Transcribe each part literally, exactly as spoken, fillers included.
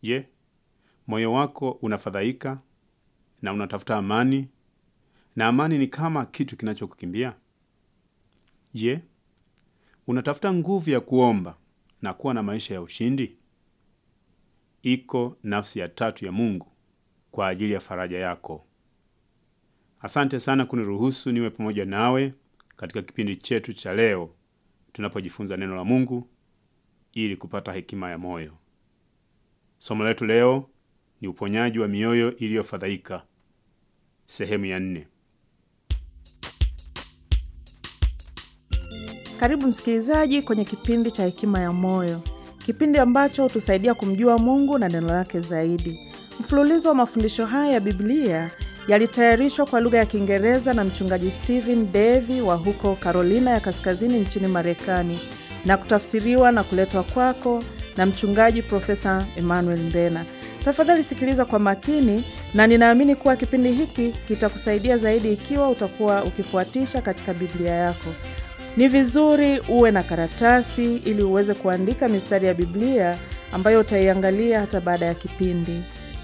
Je, moyo wako unafadhaika na unatafuta amani, na amani ni kama kitu kinachokukimbia? Je, unatafuta nguvu ya kuomba na kuwa na maisha ya ushindi? Iko nafsi ya tatu ya Mungu kwa ajili ya faraja yako. Asante sana kuniruhusu niwe pamoja nawe katika kipindi chetu cha leo tunapojifunza neno la Mungu ili kupata hekima ya moyo. Somo letu leo ni uponyaji wa mioyo iliyofadhaika, sehemu ya nne. Karibu msikilizaji kwenye kipindi cha hekima ya moyo, kipindi ambacho hutusaidia kumjua Mungu na neno lake zaidi. Mfululizo wa mafundisho haya ya Biblia yalitayarishwa kwa lugha ya Kiingereza na mchungaji Stephen Davy wa huko Carolina ya Kaskazini nchini Marekani, na kutafsiriwa na kuletwa kwako na mchungaji Profesa Emmanuel Mbena. Tafadhali sikiliza kwa makini, na ninaamini kuwa kipindi hiki kitakusaidia zaidi ikiwa utakuwa ukifuatisha katika Biblia yako. Ni vizuri uwe na karatasi ili uweze kuandika mistari ya Biblia ambayo utaiangalia hata baada ya kipindi.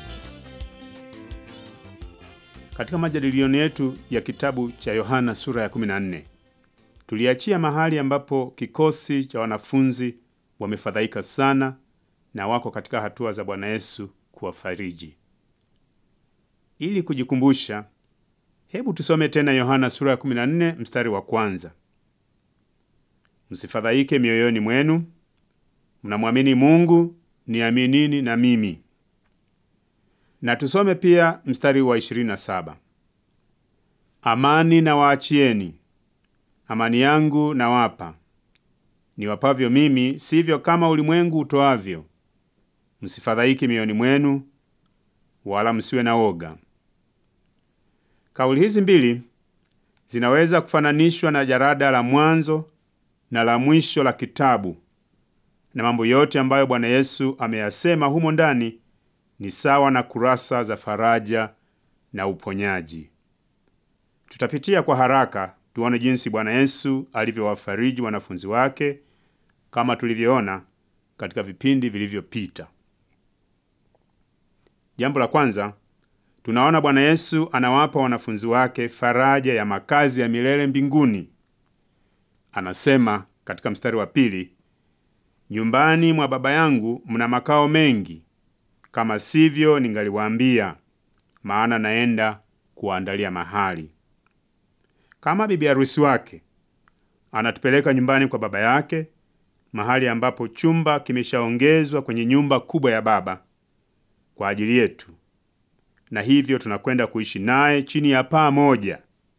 Katika majadiliano yetu ya kitabu cha Yohana sura ya kumi na nne, tuliachia mahali ambapo kikosi cha wanafunzi wamefadhaika sana na wako katika hatua za Bwana Yesu kuwafariji. Ili kujikumbusha, hebu tusome tena Yohana sura ya kumi na nne mstari wa kwanza. Msifadhaike mioyoni mwenu, mnamwamini Mungu, niaminini na mimi. Na tusome pia mstari wa ishirini na saba. Amani na waachieni, amani yangu na wapa. Niwapavyo mimi, sivyo kama ulimwengu utoavyo. Msifadhaike mioyoni mwenu, wala msiwe na woga. Kauli hizi mbili zinaweza kufananishwa na jarada la mwanzo na la mwisho la kitabu, na mambo yote ambayo Bwana Yesu ameyasema humo ndani ni sawa na kurasa za faraja na uponyaji. Tutapitia kwa haraka tuone jinsi Bwana Yesu alivyowafariji wanafunzi wake kama tulivyoona katika vipindi vilivyopita. Jambo la kwanza, tunaona Bwana Yesu anawapa wanafunzi wake faraja ya makazi ya milele mbinguni. Anasema katika mstari wa pili, nyumbani mwa Baba yangu mna makao mengi, kama sivyo ningaliwaambia, maana naenda kuwaandalia mahali. Kama bibi harusi wake, anatupeleka nyumbani kwa Baba yake, mahali ambapo chumba kimeshaongezwa kwenye nyumba kubwa ya Baba kwa ajili yetu, na hivyo tunakwenda kuishi naye chini ya paa moja.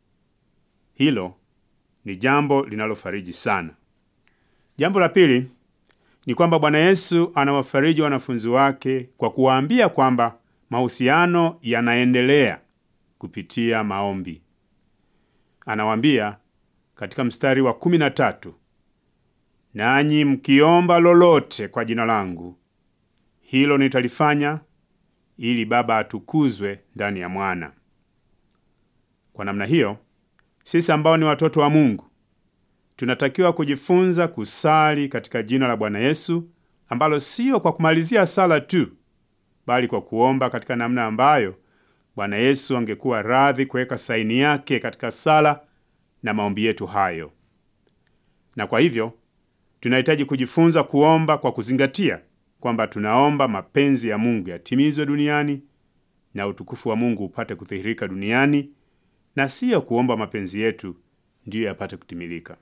Hilo ni jambo linalofariji sana. Jambo la pili ni kwamba Bwana Yesu anawafariji wanafunzi wake kwa kuwaambia kwamba mahusiano yanaendelea kupitia maombi. Anawaambia katika mstari wa kumi na tatu, nanyi mkiomba lolote kwa jina langu, hilo nitalifanya, ili Baba atukuzwe ndani ya Mwana. Kwa namna hiyo, sisi ambao ni watoto wa Mungu tunatakiwa kujifunza kusali katika jina la Bwana Yesu, ambalo sio kwa kumalizia sala tu, bali kwa kuomba katika namna ambayo Bwana Yesu angekuwa radhi kuweka saini yake katika sala na maombi yetu hayo. Na kwa hivyo, tunahitaji kujifunza kuomba kwa kuzingatia kwamba tunaomba mapenzi ya Mungu yatimizwe duniani na utukufu wa Mungu upate kudhihirika duniani, na sio kuomba mapenzi yetu ndiyo yapate kutimilika.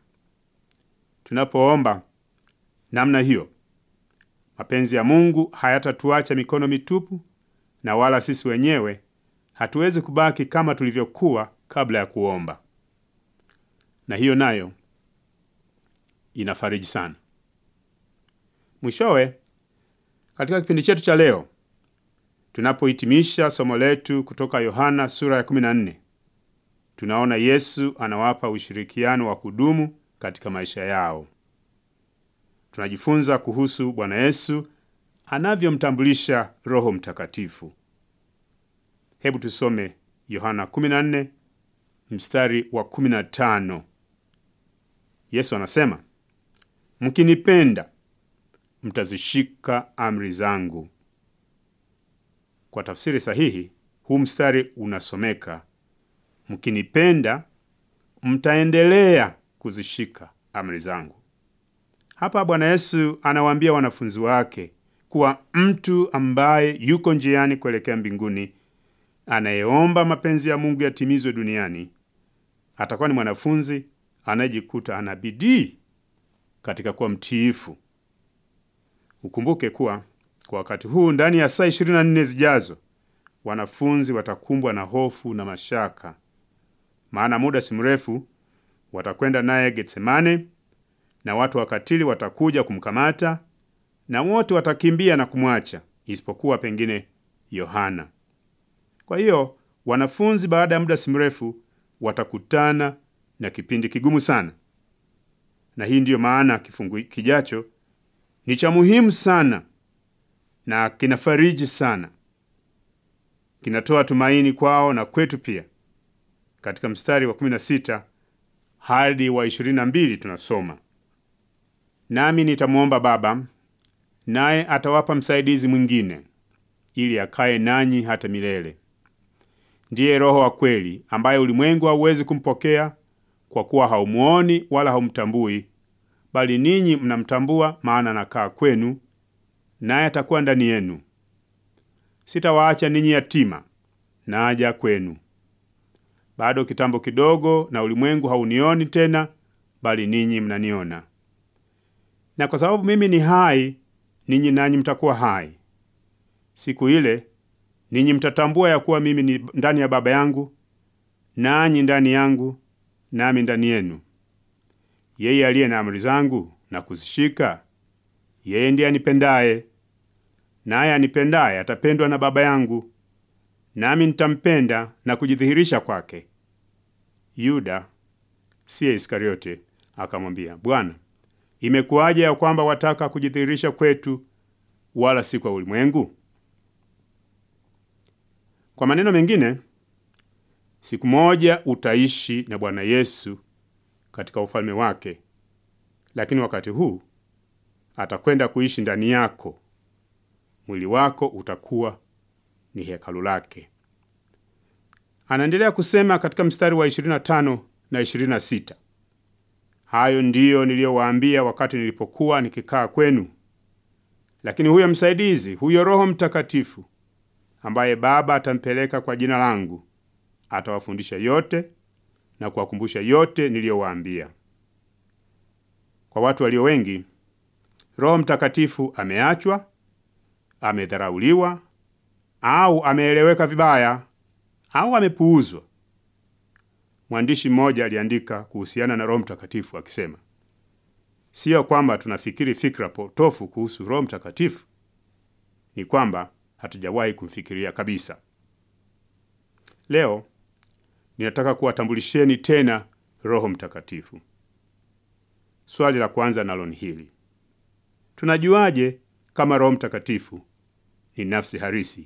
Tunapoomba namna hiyo, mapenzi ya Mungu hayatatuacha mikono mitupu, na wala sisi wenyewe hatuwezi kubaki kama tulivyokuwa kabla ya kuomba. Na hiyo nayo inafariji sana. Mwishowe, katika kipindi chetu cha leo, tunapohitimisha somo letu kutoka Yohana sura ya kumi na nne, tunaona Yesu anawapa ushirikiano wa kudumu katika maisha yao. Tunajifunza kuhusu Bwana Yesu anavyomtambulisha Roho Mtakatifu. Hebu tusome Yohana kumi na nne mstari wa kumi na tano. Yesu anasema, mkinipenda mtazishika amri zangu, Kwa tafsiri sahihi, huu mstari unasomeka, mkinipenda mtaendelea kuzishika amri zangu. Hapa Bwana Yesu anawaambia wanafunzi wake kuwa mtu ambaye yuko njiani kuelekea mbinguni, anayeomba mapenzi ya Mungu yatimizwe duniani, atakuwa ni mwanafunzi anayejikuta ana bidii katika kuwa mtiifu. Ukumbuke kuwa kwa wakati huu, ndani ya saa ishirini na nne zijazo, wanafunzi watakumbwa na hofu na mashaka, maana muda si mrefu watakwenda naye Getsemane, na watu wakatili watakuja kumkamata, na wote watakimbia na kumwacha isipokuwa pengine Yohana. Kwa hiyo wanafunzi baada ya muda si mrefu watakutana na kipindi kigumu sana, na hii ndiyo maana kifungu kijacho ni cha muhimu sana na kinafariji sana, kinatoa tumaini kwao na kwetu pia. Katika mstari wa kumi na sita hadi wa ishirini na mbili tunasoma, nami nitamwomba Baba, naye atawapa msaidizi mwingine, ili akae nanyi hata milele. Ndiye Roho wa kweli, ambaye ulimwengu hauwezi kumpokea, kwa kuwa haumuoni wala haumtambui, bali ninyi mnamtambua, maana anakaa kwenu, naye atakuwa ndani yenu. Sitawaacha ninyi yatima, naja kwenu. Bado kitambo kidogo, na ulimwengu haunioni tena, bali ninyi mnaniona. Na kwa sababu mimi ni hai, ninyi nanyi mtakuwa hai. Siku ile ninyi mtatambua ya kuwa mimi ni ndani ya Baba yangu, nanyi ndani yangu, nami ndani yenu. Yeye aliye na amri zangu na kuzishika, yeye ndiye anipendaye, naye anipendaye atapendwa na Baba yangu, nami nitampenda na kujidhihirisha kwake. Yuda, siye Iskariote, akamwambia, Bwana, imekuwaje ya kwamba wataka kujidhihirisha kwetu, wala si kwa ulimwengu? Kwa maneno mengine, siku moja utaishi na Bwana Yesu katika ufalme wake, lakini wakati huu atakwenda kuishi ndani yako. Mwili wako utakuwa ni hekalu lake. Anaendelea kusema katika mstari wa ishirini na tano na ishirini na sita, hayo ndiyo niliyowaambia wakati nilipokuwa nikikaa kwenu. Lakini huyo msaidizi, huyo Roho Mtakatifu, ambaye Baba atampeleka kwa jina langu, atawafundisha yote na kuwakumbusha yote niliyowaambia. Kwa watu walio wengi, Roho Mtakatifu ameachwa, amedharauliwa, au ameeleweka vibaya, au amepuuzwa. Mwandishi mmoja aliandika kuhusiana na Roho Mtakatifu akisema, sio kwamba tunafikiri fikra potofu kuhusu Roho Mtakatifu, ni kwamba hatujawahi kumfikiria kabisa. Leo ninataka kuwatambulisheni tena Roho Mtakatifu. Swali la kwanza nalo ni hili: tunajuaje kama Roho Mtakatifu ni nafsi harisi?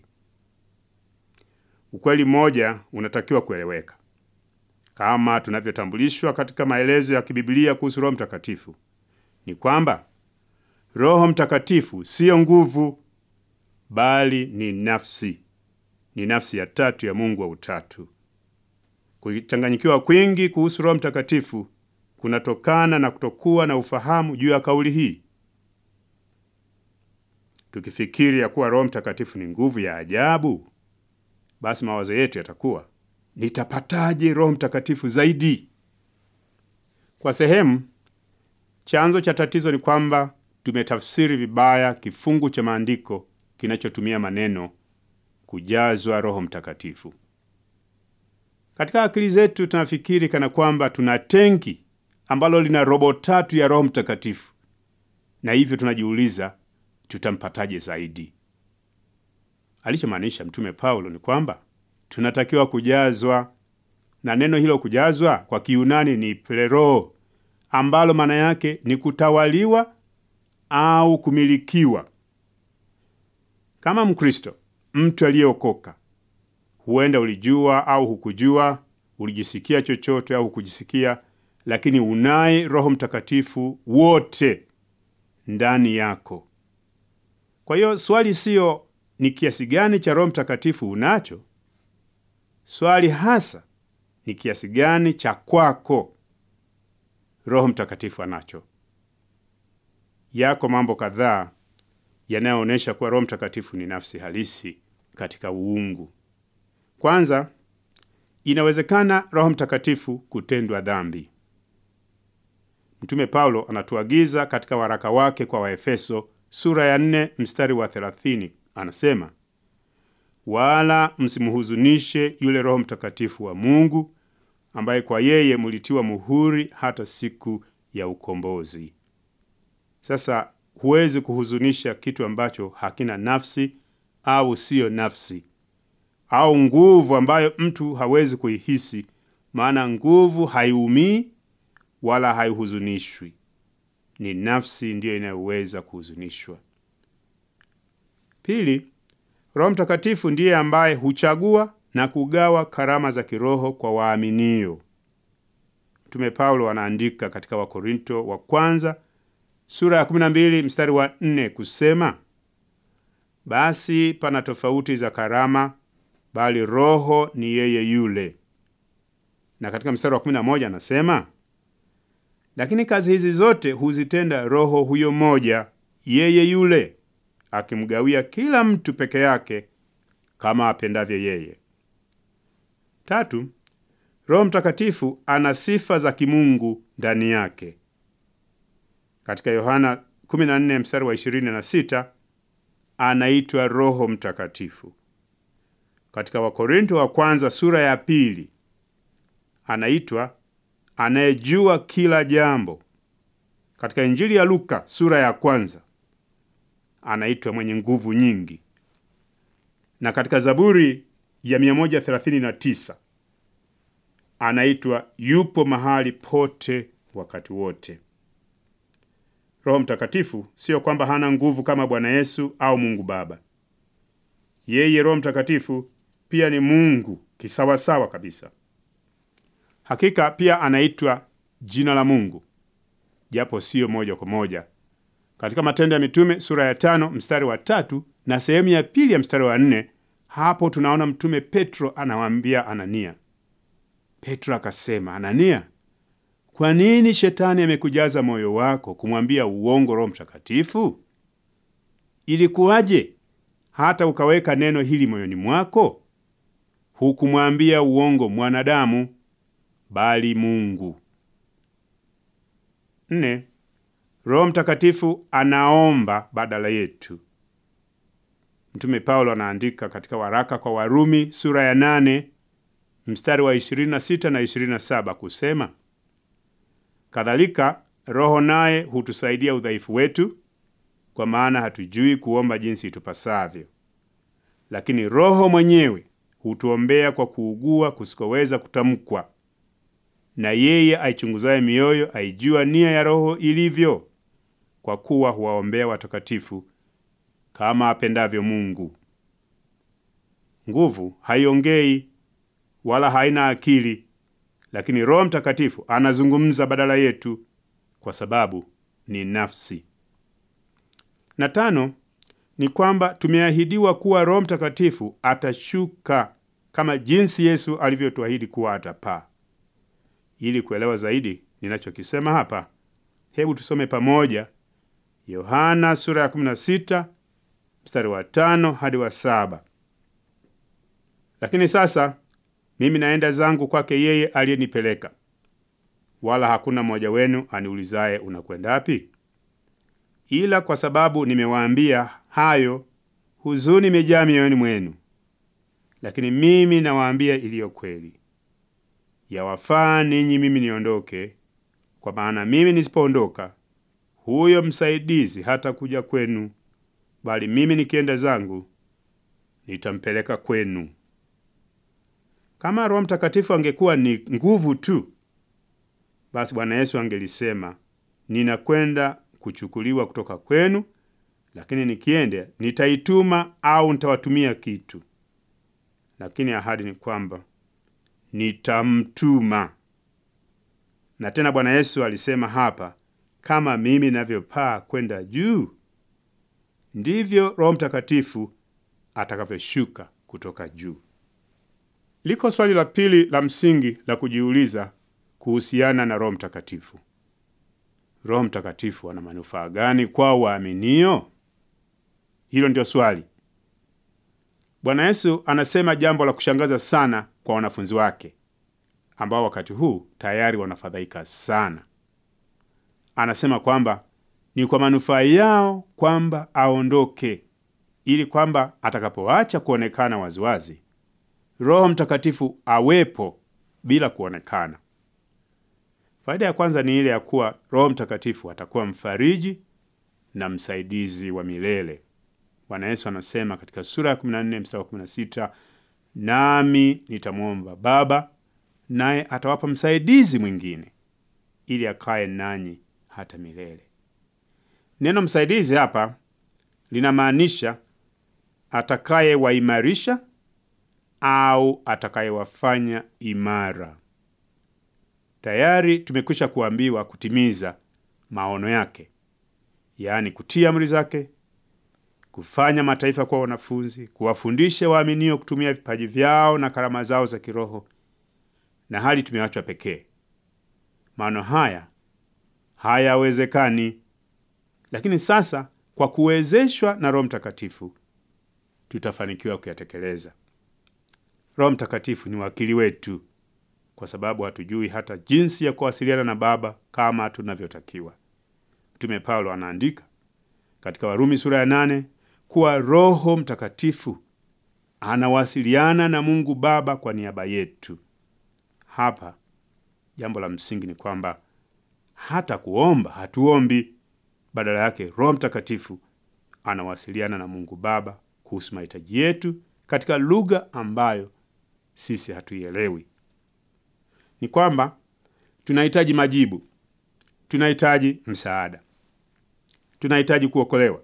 Ukweli mmoja unatakiwa kueleweka. Kama tunavyotambulishwa katika maelezo ya kibiblia kuhusu Roho Mtakatifu, ni kwamba Roho Mtakatifu siyo nguvu, bali ni nafsi. Ni nafsi ya tatu ya Mungu wa utatu. Kuchanganyikiwa kwingi kuhusu Roho Mtakatifu kunatokana na kutokuwa na ufahamu juu ya kauli hii. Tukifikiri ya kuwa Roho Mtakatifu ni nguvu ya ajabu, basi mawazo yetu yatakuwa, nitapataje Roho Mtakatifu zaidi? Kwa sehemu, chanzo cha tatizo ni kwamba tumetafsiri vibaya kifungu cha maandiko kinachotumia maneno kujazwa Roho Mtakatifu. Katika akili zetu tunafikiri kana kwamba tuna tenki ambalo lina robo tatu ya Roho Mtakatifu, na hivyo tunajiuliza tutampataje zaidi. Alichomaanisha Mtume Paulo ni kwamba tunatakiwa kujazwa, na neno hilo kujazwa kwa Kiyunani ni plero, ambalo maana yake ni kutawaliwa au kumilikiwa. Kama Mkristo, mtu aliyeokoka, huenda ulijua au hukujua, ulijisikia chochote au hukujisikia, lakini unaye Roho Mtakatifu wote ndani yako. Kwa hiyo swali siyo ni kiasi gani cha Roho Mtakatifu unacho? Swali hasa ni kiasi gani cha kwako Roho Mtakatifu anacho? Yako mambo kadhaa yanayoonyesha kuwa Roho Mtakatifu ni nafsi halisi katika uungu. Kwanza, inawezekana Roho Mtakatifu kutendwa dhambi. Mtume Paulo anatuagiza katika waraka wake kwa Waefeso sura ya nne mstari wa thelathini, anasema, wala msimhuzunishe yule Roho Mtakatifu wa Mungu, ambaye kwa yeye mulitiwa muhuri hata siku ya ukombozi. Sasa huwezi kuhuzunisha kitu ambacho hakina nafsi au siyo nafsi, au nguvu ambayo mtu hawezi kuihisi, maana nguvu haiumii wala haihuzunishwi. Ni nafsi ndiyo inayoweza kuhuzunishwa. Pili, Roho Mtakatifu ndiye ambaye huchagua na kugawa karama za kiroho kwa waaminio. Mtume Paulo anaandika katika Wakorinto wa kwanza sura ya kumi na mbili mstari wa nne kusema, basi pana tofauti za karama, bali Roho ni yeye yule. Na katika mstari wa kumi na moja anasema, lakini kazi hizi zote huzitenda Roho huyo moja, yeye yule, akimgawia kila mtu peke yake kama apendavyo yeye. Tatu, Roho Mtakatifu ana sifa za kimungu ndani yake. Katika Yohana kumi na nne mstari wa ishirini na sita anaitwa Roho Mtakatifu. Katika Wakorinto wa kwanza sura ya pili anaitwa anayejua kila jambo. Katika Injili ya Luka sura ya kwanza anaitwa mwenye nguvu nyingi. Na katika Zaburi ya mia moja thelathini na tisa anaitwa yupo mahali pote wakati wote. Roho Mtakatifu sio kwamba hana nguvu kama Bwana Yesu au Mungu Baba. Yeye Roho Mtakatifu pia ni Mungu kisawasawa kabisa. Hakika pia anaitwa jina la Mungu, japo sio moja kwa moja. Katika Matendo ya Mitume sura ya tano mstari wa tatu na sehemu ya pili ya mstari wa nne, hapo tunaona Mtume Petro anawaambia Anania. Petro akasema, Anania, kwa nini shetani amekujaza moyo wako kumwambia uongo Roho Mtakatifu? Ilikuwaje hata ukaweka neno hili moyoni mwako? Hukumwambia uongo mwanadamu, bali Mungu. Nne, Roho Mtakatifu anaomba badala yetu. Mtume Paulo anaandika katika waraka kwa Warumi sura ya nane mstari wa ishirini na sita na ishirini na saba kusema, kadhalika Roho naye hutusaidia udhaifu wetu, kwa maana hatujui kuomba jinsi itupasavyo. Lakini Roho mwenyewe hutuombea kwa kuugua kusikoweza kutamkwa. Na yeye aichunguzaye mioyo aijua nia ya Roho ilivyo, kwa kuwa huwaombea watakatifu kama apendavyo Mungu. Nguvu haiongei wala haina akili, lakini Roho Mtakatifu anazungumza badala yetu kwa sababu ni nafsi. Na tano, ni kwamba tumeahidiwa kuwa Roho Mtakatifu atashuka kama jinsi Yesu alivyotuahidi kuwa atapaa. Ili kuelewa zaidi ninachokisema hapa, hebu tusome pamoja Yohana sura ya kumi na sita mstari wa tano hadi wa saba. Lakini sasa mimi naenda zangu kwake yeye aliyenipeleka, wala hakuna mmoja wenu aniulizaye unakwenda wapi? Ila kwa sababu nimewaambia hayo, huzuni imejaa mioyoni mwenu. Lakini mimi nawaambia iliyo kweli. Yawafaa ninyi mimi niondoke, kwa maana mimi nisipoondoka, huyo msaidizi hata kuja kwenu, bali mimi nikienda zangu, nitampeleka kwenu. Kama Roho Mtakatifu angekuwa ni nguvu tu, basi Bwana Yesu angelisema, ninakwenda kuchukuliwa kutoka kwenu, lakini nikienda nitaituma au nitawatumia kitu. Lakini ahadi ni kwamba nitamtuma. Na tena Bwana Yesu alisema hapa, kama mimi ninavyopaa kwenda juu, ndivyo Roho Mtakatifu atakavyoshuka kutoka juu. Liko swali la pili la msingi la kujiuliza kuhusiana na Roho Mtakatifu. Roho Mtakatifu ana manufaa gani kwa waaminio? Hilo ndio swali. Bwana Yesu anasema jambo la kushangaza sana kwa wanafunzi wake, ambao wakati huu tayari wanafadhaika sana. Anasema kwamba ni kwa manufaa yao kwamba aondoke, ili kwamba atakapoacha kuonekana waziwazi, Roho Mtakatifu awepo bila kuonekana. Faida ya kwanza ni ile ya kuwa Roho Mtakatifu atakuwa mfariji na msaidizi wa milele. Bwana Yesu anasema katika sura ya kumi na nne mstari wa kumi na sita, nami nitamwomba Baba, naye atawapa msaidizi mwingine ili akae nanyi hata milele. Neno msaidizi hapa linamaanisha atakayewaimarisha au atakayewafanya imara. Tayari tumekwisha kuambiwa kutimiza maono yake, yaani kutia amri zake, kufanya mataifa kwa wanafunzi, kuwafundisha waaminio kutumia vipaji vyao na karama zao za kiroho, na hali tumeachwa pekee. Maono haya hayawezekani, lakini sasa kwa kuwezeshwa na Roho Mtakatifu tutafanikiwa kuyatekeleza. Roho Mtakatifu ni wakili wetu, kwa sababu hatujui hata jinsi ya kuwasiliana na Baba kama tunavyotakiwa. Mtume Paulo anaandika katika Warumi sura ya nane kuwa Roho Mtakatifu anawasiliana na Mungu Baba kwa niaba yetu. Hapa jambo la msingi ni kwamba hata kuomba hatuombi, badala yake Roho Mtakatifu anawasiliana na Mungu Baba kuhusu mahitaji yetu katika lugha ambayo sisi hatuielewi. Ni kwamba tunahitaji majibu, tunahitaji msaada, tunahitaji kuokolewa,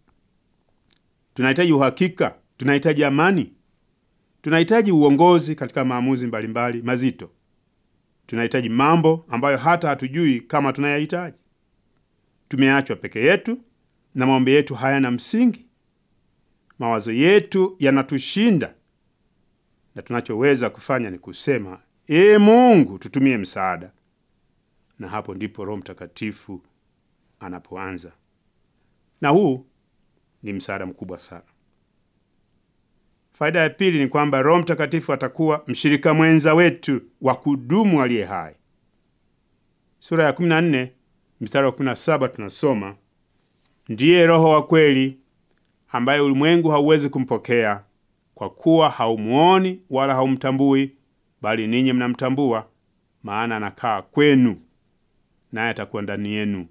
tunahitaji uhakika, tunahitaji amani, tunahitaji uongozi katika maamuzi mbalimbali mazito, tunahitaji mambo ambayo hata hatujui kama tunayahitaji. Tumeachwa peke yetu na maombi yetu hayana msingi. Mawazo yetu yanatushinda, na tunachoweza kufanya ni kusema, Ee Mungu, tutumie msaada. Na hapo ndipo Roho Mtakatifu anapoanza. Na huu ni msaada mkubwa sana. Faida ya pili ni kwamba Roho Mtakatifu atakuwa mshirika mwenza wetu wa kudumu aliye hai. Sura ya kumi na nne mstari wa kumi na saba tunasoma, ndiye Roho wa kweli ambaye ulimwengu hauwezi kumpokea, kwa kuwa haumuoni wala haumtambui, bali ninyi mnamtambua, maana anakaa kwenu naye atakuwa ndani yenu.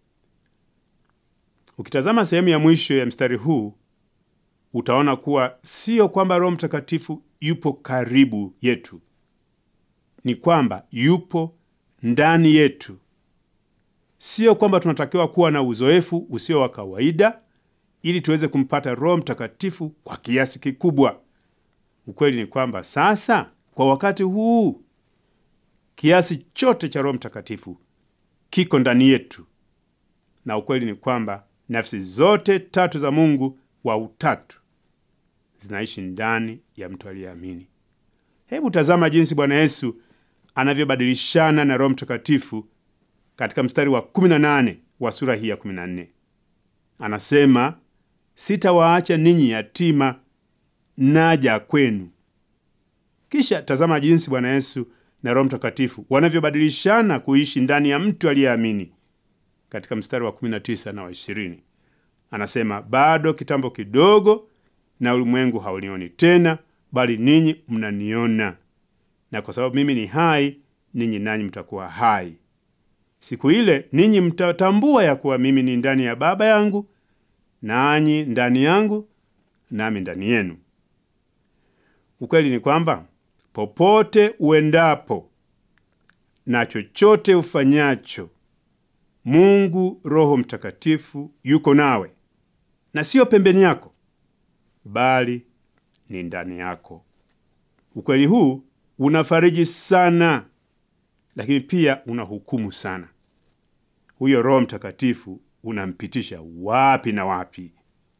Ukitazama sehemu ya mwisho ya mstari huu, utaona kuwa sio kwamba Roho Mtakatifu yupo karibu yetu, ni kwamba yupo ndani yetu. Sio kwamba tunatakiwa kuwa na uzoefu usio wa kawaida ili tuweze kumpata Roho Mtakatifu kwa kiasi kikubwa. Ukweli ni kwamba sasa kwa wakati huu kiasi chote cha Roho Mtakatifu kiko ndani yetu, na ukweli ni kwamba nafsi zote tatu za Mungu wa utatu zinaishi ndani ya mtu aliyeamini. Hebu tazama jinsi Bwana Yesu anavyobadilishana na Roho Mtakatifu katika mstari wa kumi na nane wa sura hii ya kumi na nne. Anasema, sitawaacha ninyi yatima, naja kwenu. Kisha tazama jinsi Bwana Yesu na Roho Mtakatifu wanavyobadilishana kuishi ndani ya mtu aliyeamini katika mstari wa kumi na tisa na wa ishirini. Anasema, bado kitambo kidogo na ulimwengu haunioni tena, bali ninyi mnaniona, na kwa sababu mimi ni hai, ninyi nanyi mtakuwa hai. Siku ile ninyi mtatambua ya kuwa mimi ni ndani ya Baba yangu, nanyi ndani yangu, nami ndani yenu. Ukweli ni kwamba popote uendapo na chochote ufanyacho, Mungu Roho Mtakatifu yuko nawe, na sio pembeni yako, bali ni ndani yako. Ukweli huu unafariji sana, lakini pia unahukumu sana. Huyo Roho Mtakatifu unampitisha wapi na wapi.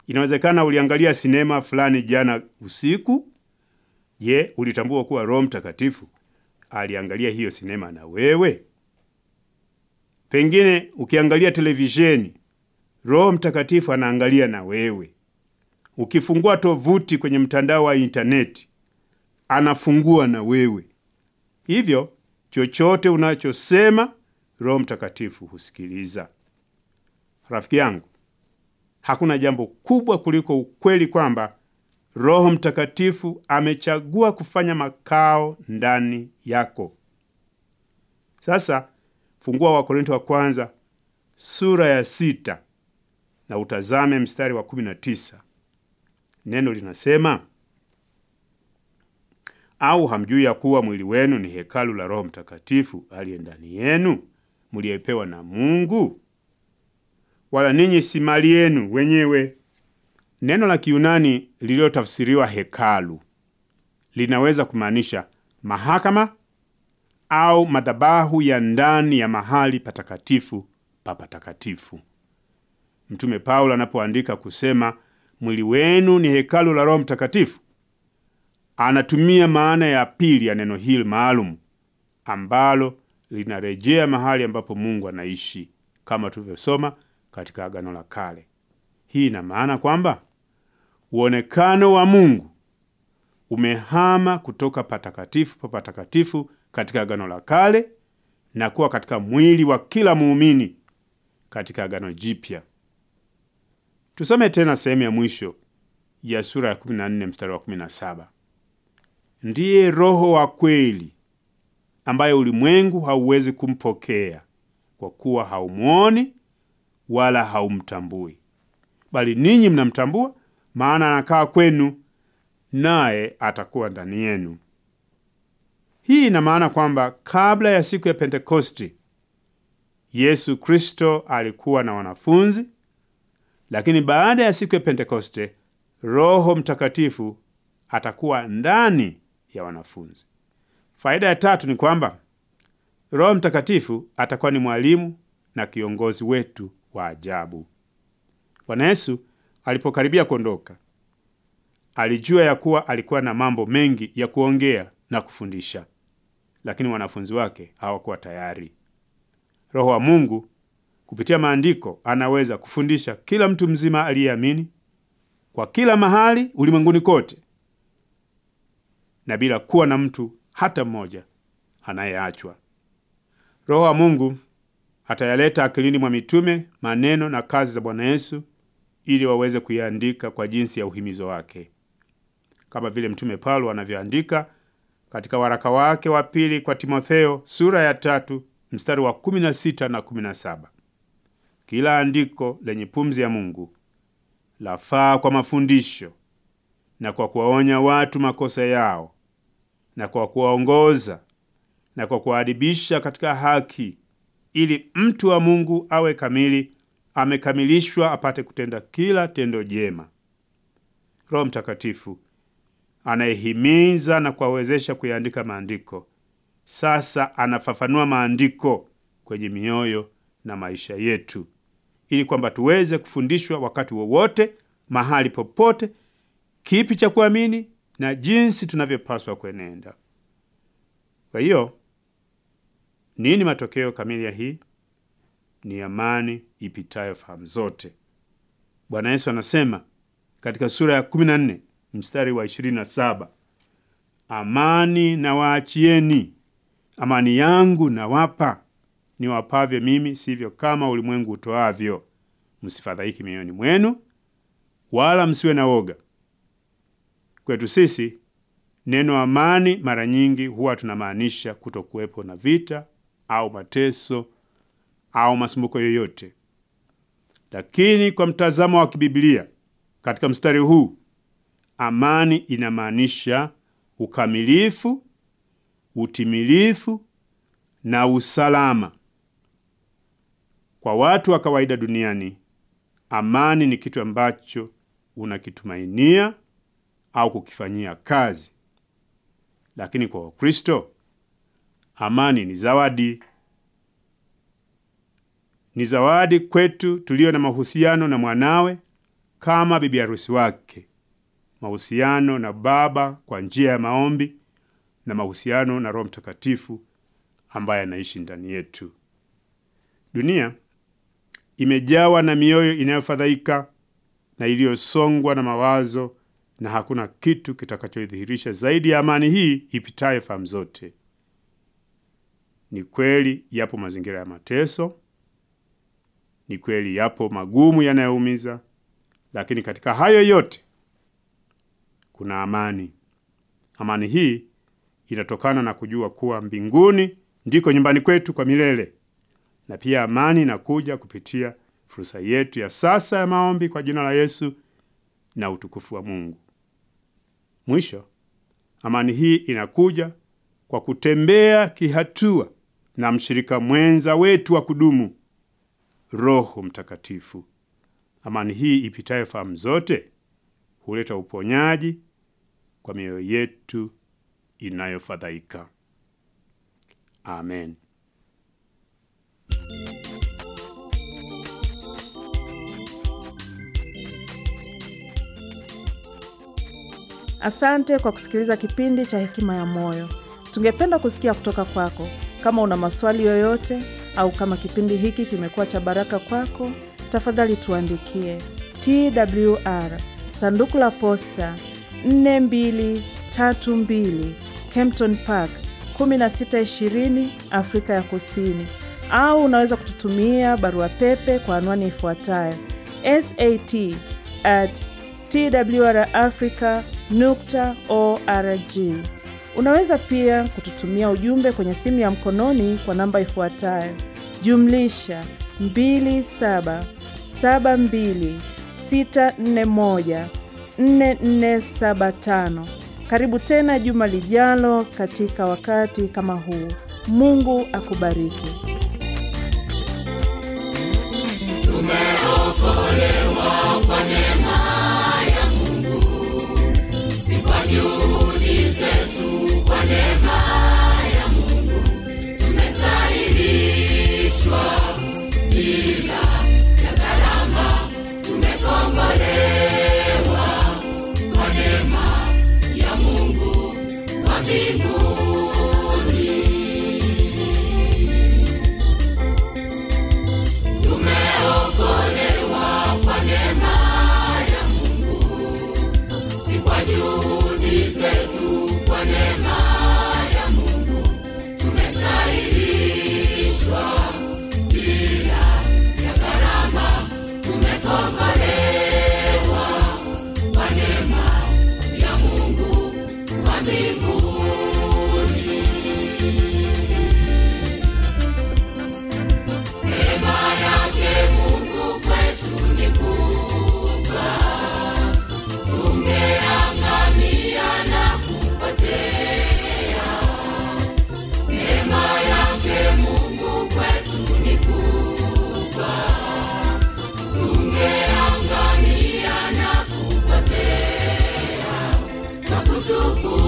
Inawezekana uliangalia sinema fulani jana usiku. Je, ulitambua kuwa Roho Mtakatifu aliangalia hiyo sinema na wewe? Pengine ukiangalia televisheni, Roho Mtakatifu anaangalia na wewe. Ukifungua tovuti kwenye mtandao wa interneti, anafungua na wewe. Hivyo, chochote unachosema, Roho Mtakatifu husikiliza. Rafiki yangu, hakuna jambo kubwa kuliko ukweli kwamba Roho Mtakatifu amechagua kufanya makao ndani yako. Sasa, fungua Wakorintho wa kwanza sura ya sita na utazame mstari wa kumi na tisa. Neno linasema, au hamjui ya kuwa mwili wenu ni hekalu la Roho Mtakatifu aliye ndani yenu, mliyepewa na Mungu, wala ninyi si mali yenu wenyewe? Neno la Kiyunani lililotafsiriwa hekalu linaweza kumaanisha mahakama au madhabahu ya ndani ya mahali patakatifu pa patakatifu. Mtume Paulo anapoandika kusema mwili wenu ni hekalu la Roho Mtakatifu, anatumia maana ya pili ya neno hili maalum ambalo linarejea mahali ambapo Mungu anaishi, kama tulivyosoma katika Agano la Kale. Hii ina maana kwamba uonekano wa Mungu umehama kutoka patakatifu pa patakatifu katika Agano la Kale na kuwa katika mwili wa kila muumini katika Agano Jipya. Tusome tena sehemu ya mwisho ya sura ya kumi na nne mstari wa kumi na saba. Ndiye Roho wa kweli, ambaye ulimwengu hauwezi kumpokea kwa kuwa haumuoni wala haumtambui, bali ninyi mnamtambua, maana anakaa kwenu naye atakuwa ndani yenu. Hii ina maana kwamba kabla ya siku ya Pentekosti, Yesu Kristo alikuwa na wanafunzi, lakini baada ya siku ya Pentekoste, Roho Mtakatifu atakuwa ndani ya wanafunzi. Faida ya tatu ni kwamba Roho Mtakatifu atakuwa ni mwalimu na kiongozi wetu wa ajabu. Bwana Yesu alipokaribia kuondoka, alijua ya kuwa alikuwa na mambo mengi ya kuongea na kufundisha, lakini wanafunzi wake hawakuwa tayari. Roho wa Mungu kupitia maandiko anaweza kufundisha kila mtu mzima aliyeamini kwa kila mahali ulimwenguni kote, na bila kuwa na mtu hata mmoja anayeachwa. Roho wa Mungu atayaleta akilini mwa mitume maneno na kazi za Bwana Yesu ili waweze kuiandika kwa jinsi ya uhimizo wake, kama vile Mtume Paulo anavyoandika katika waraka wake wa pili kwa Timotheo sura ya tatu mstari wa kumi na sita na kumi na saba. Kila andiko lenye pumzi ya Mungu lafaa kwa mafundisho na kwa kuwaonya watu makosa yao na kwa kuwaongoza na kwa kuwaadibisha katika haki, ili mtu wa Mungu awe kamili, amekamilishwa apate kutenda kila tendo jema. Roho Mtakatifu anayehimiza na kuwawezesha kuyaandika maandiko sasa anafafanua maandiko kwenye mioyo na maisha yetu, ili kwamba tuweze kufundishwa wakati wowote, mahali popote, kipi cha kuamini na jinsi tunavyopaswa kuenenda. Kwa hiyo, nini matokeo kamili ya hii? Ni amani ipitayo fahamu zote. Bwana Yesu anasema katika sura ya kumi na nne mstari wa ishirini na saba, amani na waachieni, amani yangu na wapa, ni wapavyo mimi, sivyo kama ulimwengu utoavyo. Msifadhaiki mioyoni mwenu, wala msiwe na woga. Kwetu sisi, neno amani mara nyingi huwa tunamaanisha kutokuwepo na vita au mateso au masumbuko yoyote. Lakini kwa mtazamo wa kibiblia, katika mstari huu, amani inamaanisha ukamilifu, utimilifu na usalama. Kwa watu wa kawaida duniani, amani ni kitu ambacho unakitumainia au kukifanyia kazi. Lakini kwa Wakristo, amani ni zawadi. Ni zawadi kwetu tulio na mahusiano na mwanawe kama bibi harusi wake, mahusiano na Baba kwa njia ya maombi na mahusiano na Roho Mtakatifu ambaye anaishi ndani yetu. Dunia imejawa na mioyo inayofadhaika na iliyosongwa na mawazo, na hakuna kitu kitakachodhihirisha zaidi ya amani hii ipitaye fahamu zote. Ni kweli yapo mazingira ya mateso, ni kweli yapo magumu yanayoumiza, lakini katika hayo yote kuna amani. Amani hii inatokana na kujua kuwa mbinguni ndiko nyumbani kwetu kwa milele, na pia amani inakuja kupitia fursa yetu ya sasa ya maombi kwa jina la Yesu na utukufu wa Mungu. Mwisho, amani hii inakuja kwa kutembea kihatua na mshirika mwenza wetu wa kudumu, Roho Mtakatifu. Amani hii ipitaye fahamu zote huleta uponyaji kwa mioyo yetu inayofadhaika. Amen. Asante kwa kusikiliza kipindi cha Hekima ya Moyo. Tungependa kusikia kutoka kwako. Kama una maswali yoyote au kama kipindi hiki kimekuwa cha baraka kwako, tafadhali tuandikie. T W R Sanduku la Posta nne mbili tatu mbili Kempton Park kumi na sita ishirini Afrika ya Kusini, au unaweza kututumia barua pepe kwa anwani ifuatayo: sat at twrafrica nukta org. Unaweza pia kututumia ujumbe kwenye simu ya mkononi kwa namba ifuatayo: jumlisha mbili saba saba mbili sita nne moja nne nne saba tano. Karibu tena juma lijalo katika wakati kama huu. Mungu akubariki. Tumeokolewa kwa neema ya Mungu, si kwa juhudi zetu. Kwa neema ya Mungu tumestahilishwa bila ya gharama. Tumekombolewa kwa neema ya Mungu wa mbinguni. Tumeokolewa kwa neema ya Mungu, si kwa juhudi zetu. Kwa neema ya Mungu tumestahilishwa bila ya gharama. Tumekombolewa kwa neema ya Mungu wa mbinguni. Neema yake Mungu kwetu ni kubwa, tungeangamia na kupotea. Neema yake Mungu kwetu ni kubwa, tungeangamia na kupotea. Tukutukuza